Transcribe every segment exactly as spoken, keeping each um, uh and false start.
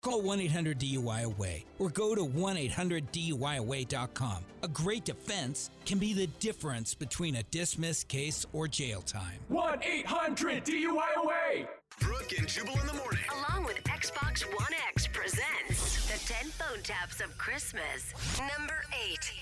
Call one eight hundred D U I away or go to one eight hundred D U I away dot com. A great defense can be the difference between a dismissed case or jail time. one eight hundred D U I away! Brooke and Jubal in the morning. Along with Xbox One X presents the ten phone taps of Christmas. Number eight.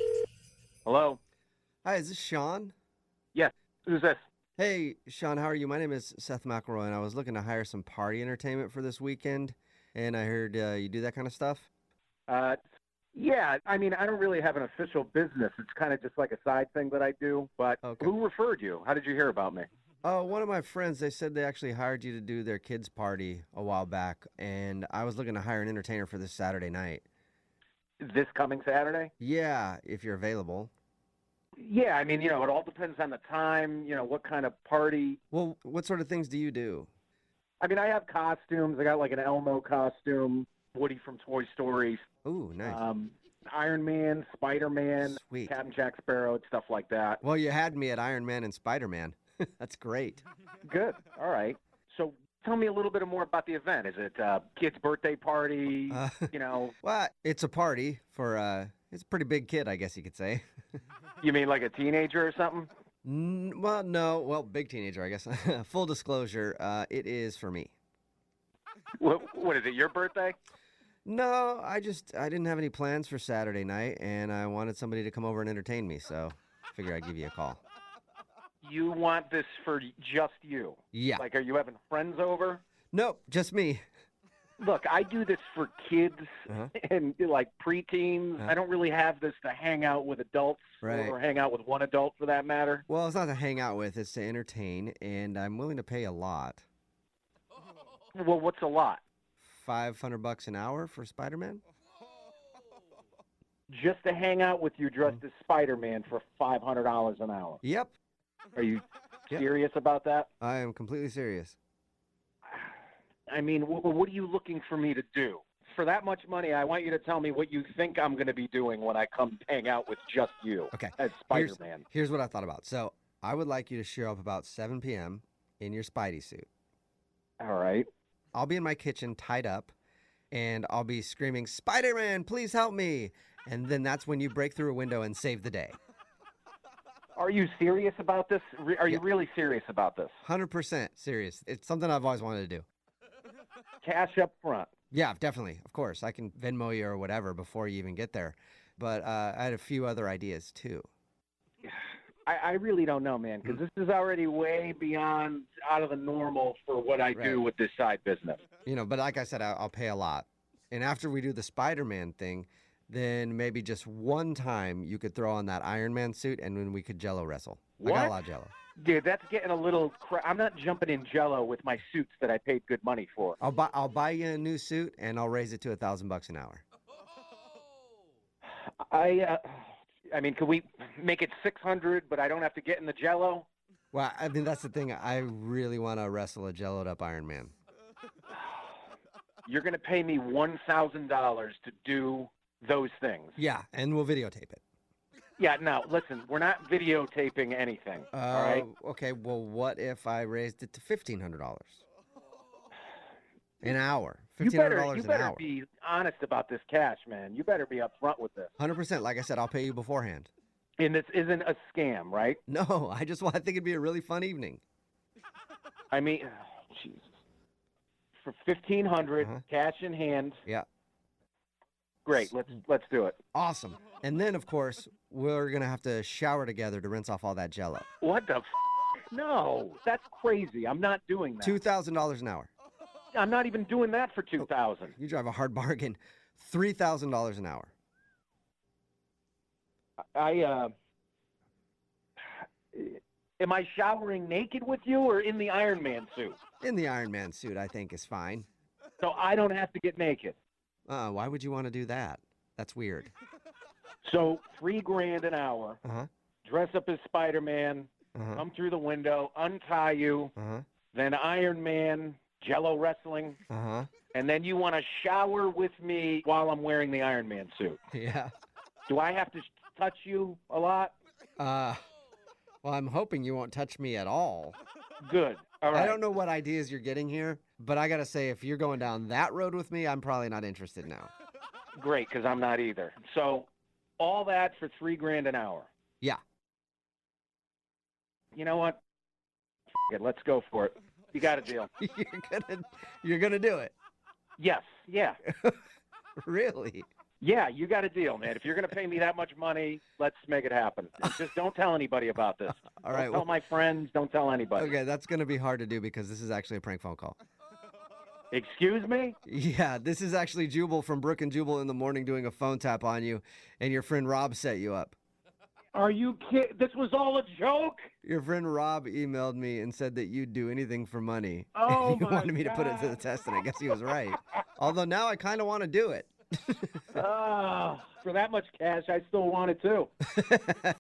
Hello? Hi, is this Sean? Yes. Who's this? Hey, Sean, how are you? My name is Seth McElroy, and I was looking to hire some party entertainment for this weekend, and I heard uh, you do that kind of stuff? Uh, yeah, I mean, I don't really have an official business. It's kind of just like a side thing that I do. But Okay. who referred you? How did you hear about me? Oh, one of my friends, they said they actually hired you to do their kids' party a while back, and I was looking to hire an entertainer for this Saturday night. This coming Saturday? Yeah, if you're available. Yeah, I mean, you know, it all depends on the time, you know, what kind of party. Well, what sort of things do you do? I mean, I have costumes. I got like an Elmo costume, Woody from Toy Story, Ooh, nice. um, Iron Man, Spider-Man, Sweet. Captain Jack Sparrow, and stuff like that. Well, you had me at Iron Man and Spider-Man. That's great. Good. All right. So tell me a little bit more about the event. Is it a kid's birthday party? Uh, You know, Well, it's a party for, uh, it's a pretty big kid, I guess you could say. you mean like a teenager or something? N- well, no, well, big teenager, I guess. Full disclosure, uh, it is for me. What, what is it, your birthday? No, I just, I didn't have any plans for Saturday night, and I wanted somebody to come over and entertain me, so I figured I'd give you a call. You want this for just you? Yeah. Like, are you having friends over? Nope, just me. Look, I do this for kids Uh-huh. and like preteens. Uh-huh. I don't really have this to hang out with adults Right. or hang out with one adult for that matter. Well, it's not to hang out with, it's to entertain, and I'm willing to pay a lot. Well, what's a lot? five hundred bucks an hour for Spider-Man? Just to hang out with you dressed as Spider-Man for five hundred dollars an hour. Yep, Are you Yep. serious about that? I am completely serious. I mean, wh- what are you looking for me to do? For that much money, I want you to tell me what you think I'm going to be doing when I come hang out with just you Okay, as here's, Spider-Man. here's what I thought about. So, I would like you to show up about seven p.m. in your Spidey suit. All right. I'll be in my kitchen tied up, and I'll be screaming, Spider-Man, please help me. And then that's when you break through a window and save the day. Are you serious about this? Re- Are you Yeah. really serious about this? one hundred percent serious. It's something I've always wanted to do. Cash up front. Yeah, definitely. Of course. I can Venmo you or whatever before you even get there. But uh, I had a few other ideas, too. I, I really don't know, man, because this is already way beyond out of the normal for what I Right. do with this side business. You know, but like I said, I- I'll pay a lot. And after we do the Spider-Man thing, then maybe just one time you could throw on that Iron Man suit and then we could Jello wrestle. I got What? a lot of Jello. Dude, that's getting a little. Cra- I'm not jumping in Jello with my suits that I paid good money for. I'll buy I'll buy you a new suit and I'll raise it to a thousand bucks an hour. I, uh, I mean, could we make it six hundred, but I don't have to get in the Jello? Well, I mean that's the thing. I really want to wrestle a Jelloed up Iron Man. You're going to pay me one thousand dollars to do those things. Yeah, and we'll videotape it. Yeah, no, listen, we're not videotaping anything, Uh, all right? Okay. Well, what if I raised it to fifteen hundred dollars an hour? You Fifteen hundred better, dollars you an better hour. be honest about this cash, man. You better be upfront with this. Hundred percent. Like I said, I'll pay you beforehand. And this isn't a scam, right? No, I just want. I think it'd be a really fun evening. I mean, oh, Jesus. For fifteen hundred, Uh-huh. cash in hand. Yeah. Great, let's let's do it. Awesome. And then, of course, we're gonna have to shower together to rinse off all that Jello. What the? F- no, that's crazy. I'm not doing that. Two thousand dollars an hour. I'm not even doing that for two thousand. You drive a hard bargain. Three thousand dollars an hour. I uh. Am I showering naked with you or in the Iron Man suit? In the Iron Man suit, I think is fine. So I don't have to get naked. Uh, why would you want to do that? That's weird. So three grand an hour. Uh huh. Dress up as Spider-Man. Uh huh. Come through the window, untie you, Uh huh. then Iron Man, Jello wrestling, Uh huh. and then you want to shower with me while I'm wearing the Iron Man suit. Yeah. Do I have to sh- touch you a lot? Uh. Well, I'm hoping you won't touch me at all. Good. All right. I don't know what ideas you're getting here, But I got to say, if you're going down that road with me, I'm probably not interested now. Great, because I'm not either. So all that for three grand an hour. Yeah. You know what? F- it. Let's go for it. You got a deal. you're gonna, you're gonna do it. Yes. Yeah. Really? Yeah, you got a deal, man. If you're going to pay me that much money, let's make it happen. And just don't tell anybody about this. All Don't right. tell Well, my friends. Don't tell anybody. okay, that's gonna be hard to do because this is actually a prank phone call. Excuse me? Yeah, this is actually Jubal from Brook and Jubal in the morning doing a phone tap on you, and your friend Rob set you up. Are you kidding? This was all a joke? Your friend Rob emailed me and said that you'd do anything for money. Oh, he my wanted me to put it to the God. test, and I guess he was right. Although now I kind of want to do it. Ah, for that much cash, I still want it too.